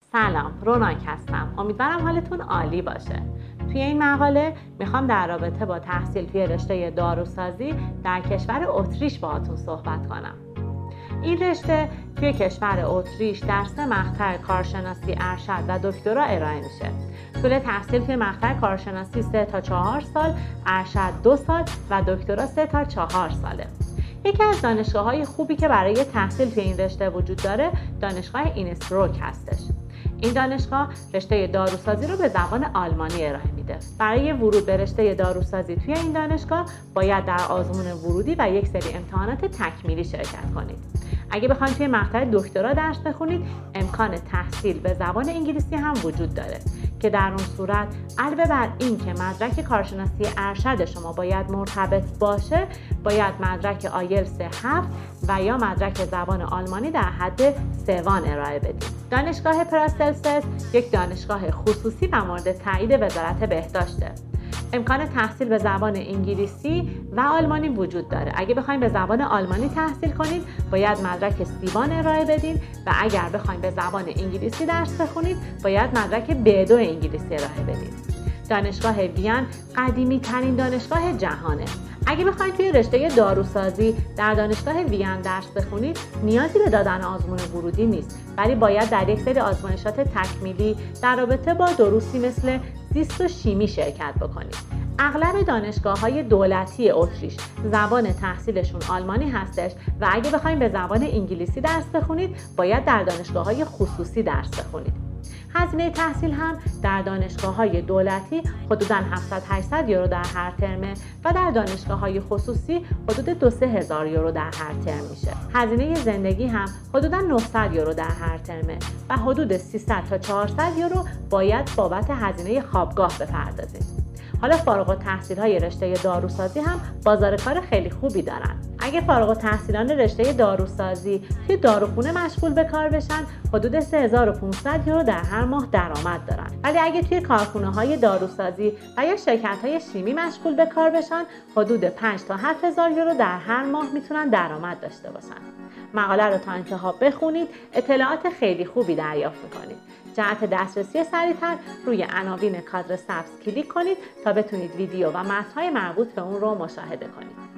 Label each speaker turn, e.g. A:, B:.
A: سلام، روناک هستم. امیدوارم حالتون عالی باشه. توی این مقاله میخوام در رابطه با تحصیل توی رشته داروسازی در کشور اتریش باهاتون صحبت کنم. این رشته توی کشور اتریش در 3 مقطع کارشناسی ارشد و دکترا ارائه میشه. طول تحصیل توی مقطع کارشناسی 3 تا 4 سال، ارشد 2 سال و دکترا 3 تا 4 ساله. یکی از دانشگاه‌های خوبی که برای تحصیل توی این رشته وجود داره، دانشگاه اینسبروک هستش. این دانشگاه رشته داروسازی رو به زبان آلمانی ارائه میده. برای ورود به رشته داروسازی توی این دانشگاه باید در آزمون ورودی و یک سری امتحانات تکمیلی شرکت کنید. اگه بخواید توی مقطع دکترا درس بخونید، امکان تحصیل به زبان انگلیسی هم وجود داره که در اون صورت علاوه بر این که مدرک کارشناسی ارشد شما باید مرتبط باشه، باید مدرک آیلتس 7 و یا مدرک زبان آلمانی در حد C1 ارائه بدید. دانشگاه پراسلسس یک دانشگاه خصوصی و مورد تایید وزارت بهداشته. امکان تحصیل به زبان انگلیسی و آلمانی وجود داره. اگه بخواید به زبان آلمانی تحصیل کنید، باید مدرک C1 ارائه بدین و اگر بخواید به زبان انگلیسی درس بخونید، باید مدرک B2 انگلیسی ارائه بدین. دانشگاه وین قدیمی ترین دانشگاه جهانه. اگه بخواید توی رشته داروسازی در دانشگاه وین درس بخونید، نیازی به دادن آزمون ورودی نیست، ولی باید در یک سری آزمایشات تکمیلی در رابطه با دروسی مثل زیست و شیمی شرکت بکنید. اغلب دانشگاه‌های دولتی اتریش زبان تحصیلشون آلمانی هستش و اگه بخواید به زبان انگلیسی درس بخونید، باید در دانشگاه‌های خصوصی درس بخونید. هزینه تحصیل هم در دانشگاه‌های دولتی حدوداً 700-800 یورو در هر ترمه و در دانشگاه‌های خصوصی حدود 2-3 هزار یورو در هر ترم میشه. هزینه زندگی هم حدوداً 900 یورو در هر ترمه و حدود 300 تا 400 یورو باید بابت هزینه خوابگاه بپردازید. حالا فارغ التحصیل‌های رشته داروسازی هم بازار کار خیلی خوبی دارن. اگه فارغ التحصیلان رشته داروسازی توی داروخونه مشغول به کار بشن، حدود 3500 یورو در هر ماه درآمد دارن. ولی اگه توی کارخونه‌های داروسازی و یا شرکت‌های شیمی مشغول به کار بشن، حدود 5 تا 7000 یورو در هر ماه میتونن درآمد داشته باشن. مقاله رو تا انتها بخونید، اطلاعات خیلی خوبی دریافت می‌کنید. جهت دسترسی سریع‌تر روی عناوین کادر سبز کلیک کنید تا بتونید ویدیو و متن‌های مربوط به اون رو مشاهده کنید.